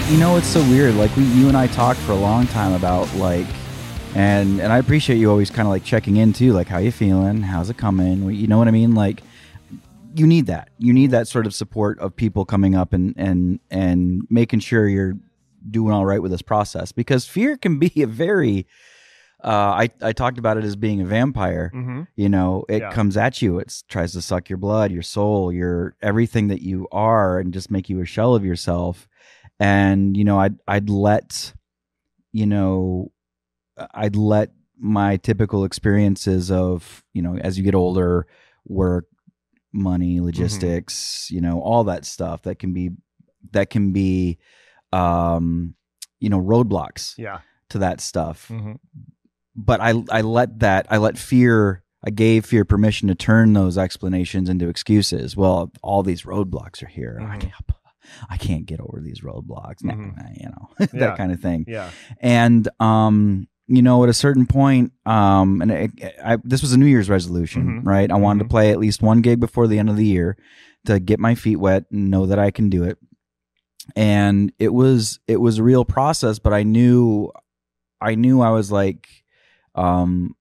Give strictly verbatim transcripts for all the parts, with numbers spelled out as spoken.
you know, it's so weird. Like we, you and I talked for a long time about like, and and I appreciate you always kind of like checking in too, like how you feeling, how's it coming, you know what I mean? Like you need that, you need that sort of support of people coming up and and and making sure you're doing all right with this process, because fear can be a very, uh, I I talked about it as being a vampire. Mm-hmm. You know, it Yeah. comes at you, it tries to suck your blood, your soul, your everything that you are, and just make you a shell of yourself. And, you know, I'd, I'd let, you know, I'd let my typical experiences of, you know, as you get older, work, money, logistics, mm-hmm. you know, all that stuff that can be, that can be, um, you know, roadblocks yeah. to that stuff. Mm-hmm. But I, I let that, I let fear, I gave fear permission to turn those explanations into excuses. Well, all these roadblocks are here. Mm-hmm. I can't, I can't get over these roadblocks, Mm-hmm. nah, you know, that Yeah. kind of thing. Yeah. And, um, you know, at a certain point, um, and it, I, this was a New Year's resolution, Mm-hmm. right? I wanted Mm-hmm. to play at least one gig before the end of the year to get my feet wet and know that I can do it. And it was, it was a real process, but I knew, I knew I was like, um,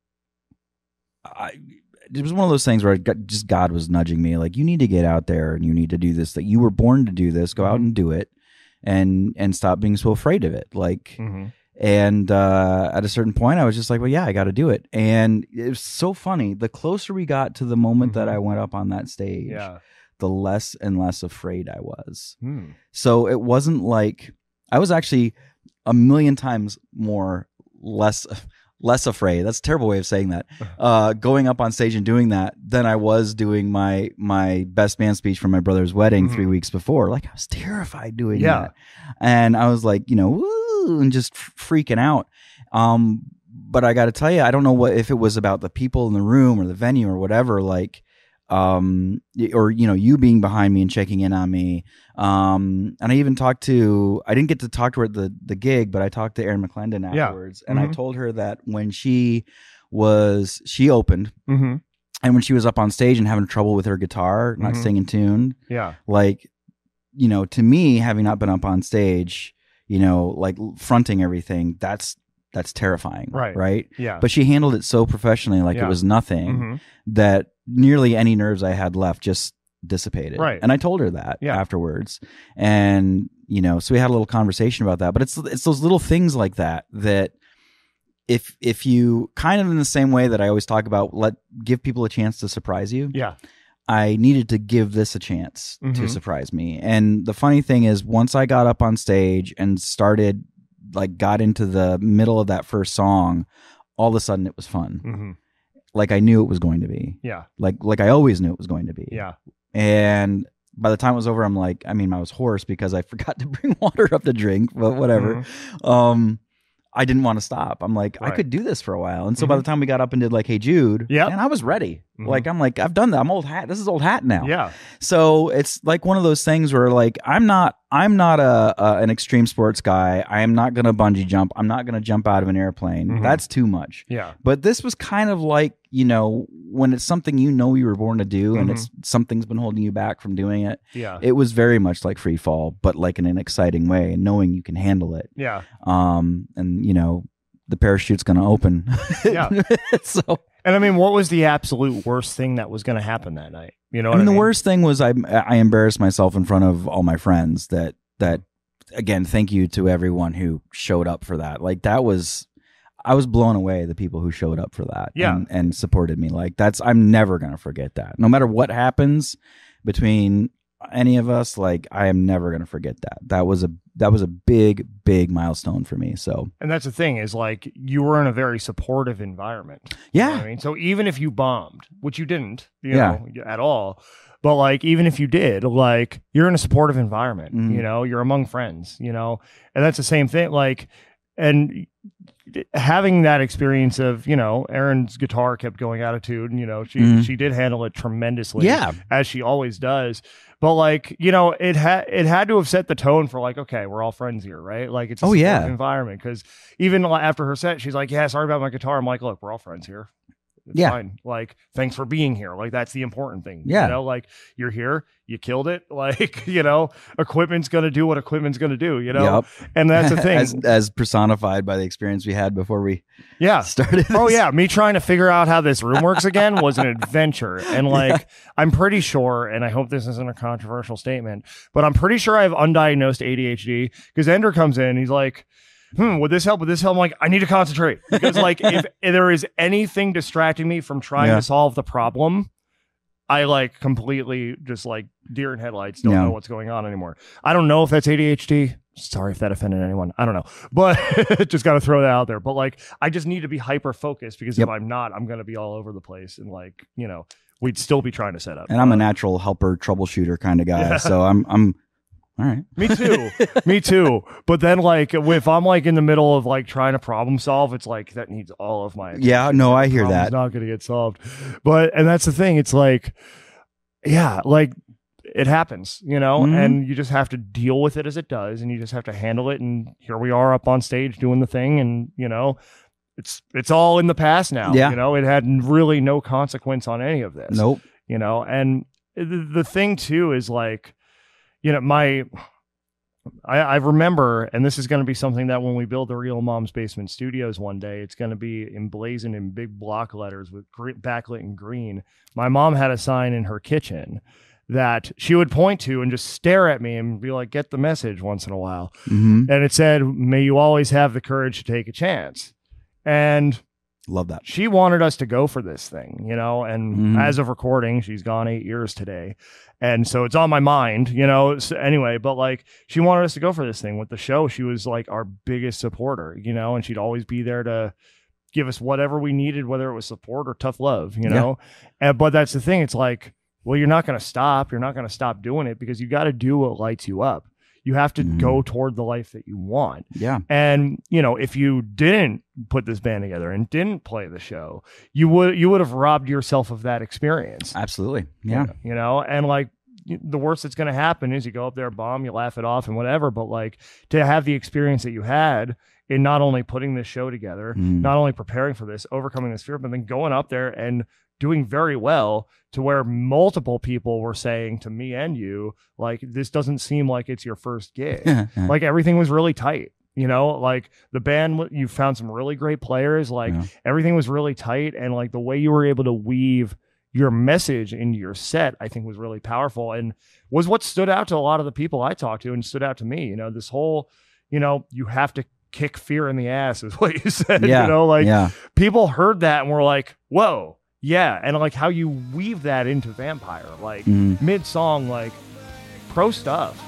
I, it was one of those things where I got, just God was nudging me, like, you need to get out there and you need to do this, that you were born to do this, go out and do it, and and stop being so afraid of it. Like, Mm-hmm. and uh, at a certain point, I was just like, well, yeah, I got to do it. And it was so funny. The closer we got to the moment Mm-hmm. that I went up on that stage, Yeah. the less and less afraid I was. Hmm. So it wasn't like, I was actually a million times more less less afraid. That's a terrible way of saying that. Uh, going up on stage and doing that than I was doing my my best man speech for my brother's wedding Mm-hmm. three weeks before. Like, I was terrified doing Yeah. that, and I was like, you know, woo, and just freaking out. Um, but I got to tell you, I don't know what if it was about the people in the room or the venue or whatever. Like, um, or you know, you being behind me and checking in on me. Um, and I even talked to, I didn't get to talk to her at the, the gig, but I talked to Erin McClendon Yeah. afterwards. And Mhm. I told her that when she was, she opened, Mm-hmm. and when she was up on stage and having trouble with her guitar, not Mhm. singing tune, Yeah. like, you know, to me, having not been up on stage, you know, like fronting everything, that's, that's terrifying. Right. Right. Yeah. But she handled it so professionally, like Yeah. it was nothing, Mhm. that nearly any nerves I had left just dissipated. Right. And I told her that Yeah. afterwards. And, you know, so we had a little conversation about that. But it's it's those little things like that that if if you kind of in the same way that I always talk about, let give people a chance to surprise you. Yeah. I needed to give this a chance to Mhm. surprise me. And the funny thing is, once I got up on stage and started, like, got into the middle of that first song, all of a sudden it was fun. Mm-hmm. Like I knew it was going to be. Yeah. Like like I always knew it was going to be. Yeah. And by the time it was over, I'm like, I mean, I was hoarse because I forgot to bring water up to drink, but whatever. Um, I didn't want to stop. I'm like, I Right. could do this for a while. And so by the time we got up and did like, Hey Jude, Yep. and I was ready. Mhm. Like, I'm like, I've done that. I'm old hat. This is old hat now. Yeah. So it's like one of those things where like, I'm not, I'm not a, a an extreme sports guy. I am not going to bungee jump. I'm not going to jump out of an airplane. Mhm. That's too much. Yeah. But this was kind of like, you know, when it's something you know you were born to do and Mhm. it's something's been holding you back from doing it. Yeah. It was very much like free fall, but like in an exciting way, and knowing you can handle it. Yeah. Um, and you know, the parachute's going to open. Yeah. So, And I mean, what was the absolute worst thing that was going to happen that night? You know I what mean, I mean? the worst thing was I I embarrassed myself in front of all my friends. That that again, thank you to everyone who showed up for that. Like that was. I was blown away, the people who showed up for that Yeah. and, and supported me. Like that's, I'm never going to forget that. No matter what happens between any of us, like I am never going to forget that. That was a, that was a big, big milestone for me. So, And that's the thing is like you were in a very supportive environment. You know yeah. what I mean, so even if you bombed, which you didn't, you Yeah. know, at all, but like even if you did, like you're in a supportive environment. Mhm. You know, you're among friends. You know, and that's the same thing. Like, and having that experience of, you know, Erin's guitar kept going out of tune. You know, she Mhm. she did handle it tremendously, Yeah. as she always does. But like, you know, it had it had to have set the tone for like, okay, we're all friends here, right? Like it's a Oh, yeah. supportive environment. Because even after her set, she's like, yeah, sorry about my guitar. I'm like, look, we're all friends here. It's Yeah. fine. Like, thanks for being here. Like, that's the important thing. Yeah. You know, like, you're here, you killed it. Like, you know, equipment's going to do what equipment's going to do, you know? Yep. And that's the thing. as, as personified by the experience we had before we yeah. started. Oh, this. yeah. Me trying to figure out how this room works again was an adventure. And, like, yeah. I'm pretty sure, and I hope this isn't a controversial statement, but I'm pretty sure I have undiagnosed A D H D because Ender comes in, he's like, hmm, would this help? Would this help? I'm like, I need to concentrate because like if, if there is anything distracting me from trying yeah. to solve the problem, I like completely just like deer in headlights, don't yeah. know what's going on anymore. I don't know if that's A D H D. Sorry if that offended anyone. I don't know, but just got to throw that out there. But like, I just need to be hyper focused because yep. if I'm not, I'm going to be all over the place and like, you know, we'd still be trying to set up. And I'm a natural helper, troubleshooter kind of guy. Yeah. So I'm, I'm, all right. Me too. Me too. But then like if I'm like in the middle of like trying to problem solve, it's like that needs all of my attention. Yeah, no, I hear Problem's that. Not going to get solved. But and that's the thing. It's like, yeah, like it happens, you know, mm-hmm. and you just have to deal with it as it does, and you just have to handle it. And here we are up on stage doing the thing, and you know, it's it's all in the past now. Yeah. You know, it had really no consequence on any of this. Nope. You know, and the, the thing too is like, you know, my, I, I remember, and this is going to be something that when we build the Real Mom's Basement Studios one day, it's going to be emblazoned in big block letters with gr- backlit in green. My mom had a sign in her kitchen that she would point to and just stare at me and be like, get the message once in a while. Mm-hmm. And it said, may you always have the courage to take a chance. And love that. She wanted us to go for this thing, you know, and mm-hmm. as of recording, she's gone eight years today. And so it's on my mind, you know, so anyway, but like she wanted us to go for this thing with the show. She was like our biggest supporter, you know, and she'd always be there to give us whatever we needed, whether it was support or tough love, you know, yeah. and, but that's the thing. It's like, well, you're not going to stop. You're not going to stop doing it because you got to do what lights you up. You have to mm. go toward the life that you want. Yeah. And, you know, if you didn't put this band together and didn't play the show, you would you would have robbed yourself of that experience. Absolutely. Yeah. You know, and like the worst that's going to happen is you go up there, bomb, you laugh it off and whatever. But like to have the experience that you had in not only putting this show together, mm. not only preparing for this, overcoming this fear, but then going up there and doing very well to where multiple people were saying to me and you, like, this doesn't seem like it's your first gig. Like everything was really tight, you know, like the band, you found some really great players, like yeah. everything was really tight. And like the way you were able to weave your message into your set, I think was really powerful and was what stood out to a lot of the people I talked to and stood out to me, you know, this whole, you know, you have to kick fear in the ass is what you said, yeah. you know, like yeah. people heard that and were like, whoa. Yeah, and like how you weave that into Vampire, like mm. mid-song, like pro stuff.